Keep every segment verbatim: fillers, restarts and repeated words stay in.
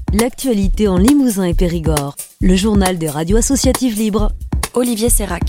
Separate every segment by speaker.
Speaker 1: L'actualité en Limousin et Périgord. Le journal des radios associatives libres. Olivier Sérac.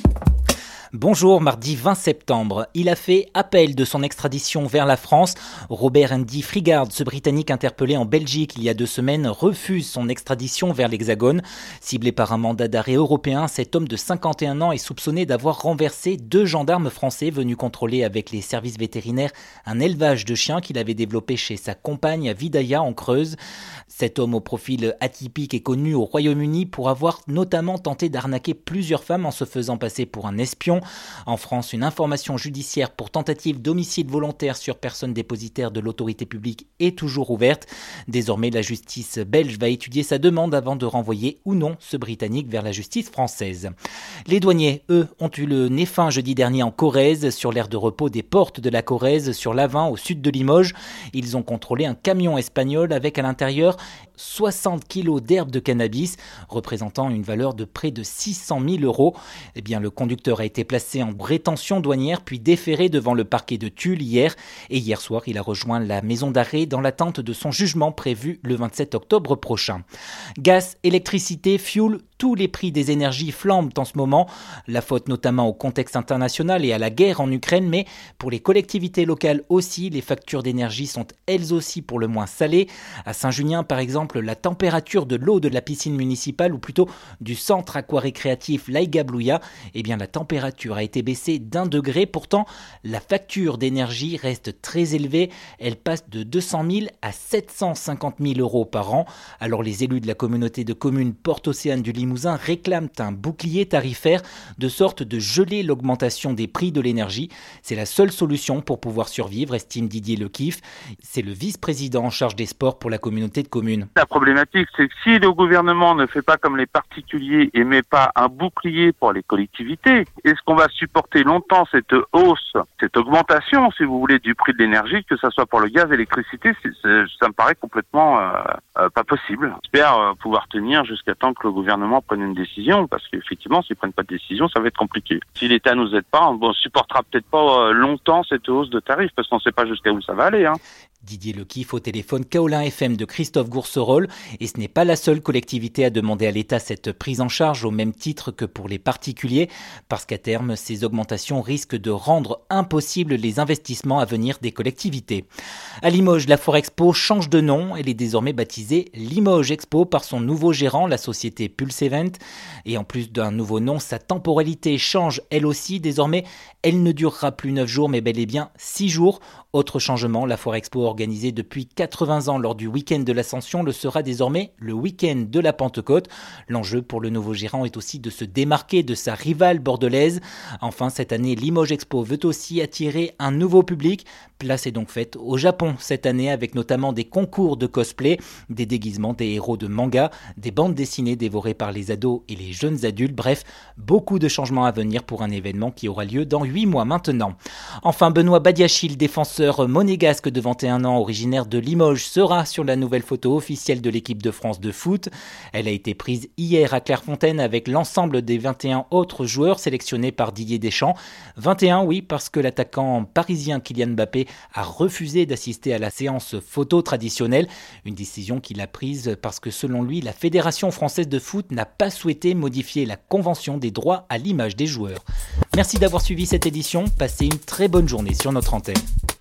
Speaker 2: Bonjour, mardi vingt septembre. Il a fait appel de son extradition vers la France. Robert Andy Frigard, ce Britannique interpellé en Belgique il y a deux semaines, refuse son extradition vers l'Hexagone. Ciblé par un mandat d'arrêt européen, cet homme de cinquante et un ans est soupçonné d'avoir renversé deux gendarmes français venus contrôler avec les services vétérinaires un élevage de chiens qu'il avait développé chez sa compagne à Vidaïa en Creuse. Cet homme au profil atypique est connu au Royaume-Uni pour avoir notamment tenté d'arnaquer plusieurs femmes en se faisant passer pour un espion. En France, une information judiciaire pour tentative d'homicide volontaire sur personne dépositaire de l'autorité publique est toujours ouverte. Désormais, la justice belge va étudier sa demande avant de renvoyer ou non ce Britannique vers la justice française. Les douaniers, eux, ont eu le nez fin jeudi dernier en Corrèze, sur l'aire de repos des portes de la Corrèze, sur l'Avin, au sud de Limoges. Ils ont contrôlé un camion espagnol avec à l'intérieur soixante kilos d'herbe de cannabis, représentant une valeur de près de six cent mille euros. Eh bien, le conducteur a été placé en rétention douanière puis déféré devant le parquet de Tulle hier. Et hier soir, il a rejoint la maison d'arrêt dans l'attente de son jugement prévu le vingt-sept octobre prochain. Gaz, électricité, fioul, tous les prix des énergies flambent en ce moment. La faute notamment au contexte international et à la guerre en Ukraine, mais pour les collectivités locales aussi, les factures d'énergie sont elles aussi pour le moins salées. À Saint-Junien, par exemple, la température de l'eau de la piscine municipale, ou plutôt du centre aquarécréatif Laïga-Blouya, eh bien la température a été baissée d'un degré. Pourtant, la facture d'énergie reste très élevée. Elle passe de deux cent mille à sept cent cinquante mille euros par an. Alors les élus de la communauté de communes Porte-Océane du Limousin réclament un bouclier tarifaire de sorte de geler l'augmentation des prix de l'énergie. C'est la seule solution pour pouvoir survivre, estime Didier Lequiff. C'est le vice-président en charge des sports pour la communauté de communes.
Speaker 3: La problématique, c'est que si le gouvernement ne fait pas comme les particuliers et met pas un bouclier pour les collectivités, est-ce qu'on va supporter longtemps cette hausse, cette augmentation, si vous voulez, du prix de l'énergie, que ça soit pour le gaz, l'électricité, c'est, c'est, ça me paraît complètement euh, euh, pas possible. J'espère euh, pouvoir tenir jusqu'à temps que le gouvernement prenne une décision, parce qu'effectivement, s'ils prennent pas de décision, ça va être compliqué. Si l'État nous aide pas, on supportera peut-être pas euh, longtemps cette hausse de tarifs, parce qu'on sait pas jusqu'à où ça va aller, hein.
Speaker 2: Didier Lequiff au téléphone Kaolin F M de Christophe Gourcerolles, et ce n'est pas la seule collectivité à demander à l'État cette prise en charge au même titre que pour les particuliers, parce qu'à terme, ces augmentations risquent de rendre impossibles les investissements à venir des collectivités. À Limoges, la Forexpo change de nom, elle est désormais baptisée Limoges Expo par son nouveau gérant, la société Pulse Event, et en plus d'un nouveau nom, sa temporalité change elle aussi. Désormais, elle ne durera plus neuf jours, mais bel et bien six jours. Autre changement, la Forexpo organisée depuis quatre-vingts ans lors du week-end de l'Ascension le sera désormais le week-end de la Pentecôte. L'enjeu pour le nouveau gérant est aussi de se démarquer de sa rivale bordelaise. Enfin, cette année, Limoges Expo veut aussi attirer un nouveau public. Place est donc faite au Japon cette année, avec notamment des concours de cosplay, des déguisements des héros de manga, des bandes dessinées dévorées par les ados et les jeunes adultes. Bref, beaucoup de changements à venir pour un événement qui aura lieu dans huit mois maintenant. Enfin, Benoît Badiachil, défenseur monégasque de vingt et un ans, originaire de Limoges, sera sur la nouvelle photo officielle de l'équipe de France de foot. Elle a été prise hier à Clairefontaine avec l'ensemble des vingt et un autres joueurs sélectionnés par Didier Deschamps. vingt et un, oui, parce que l'attaquant parisien Kylian Mbappé a refusé d'assister à la séance photo traditionnelle. Une décision qu'il a prise parce que, selon lui, la Fédération française de foot n'a pas souhaité modifier la convention des droits à l'image des joueurs. Merci d'avoir suivi cette édition. Passez une très bonne journée sur notre antenne.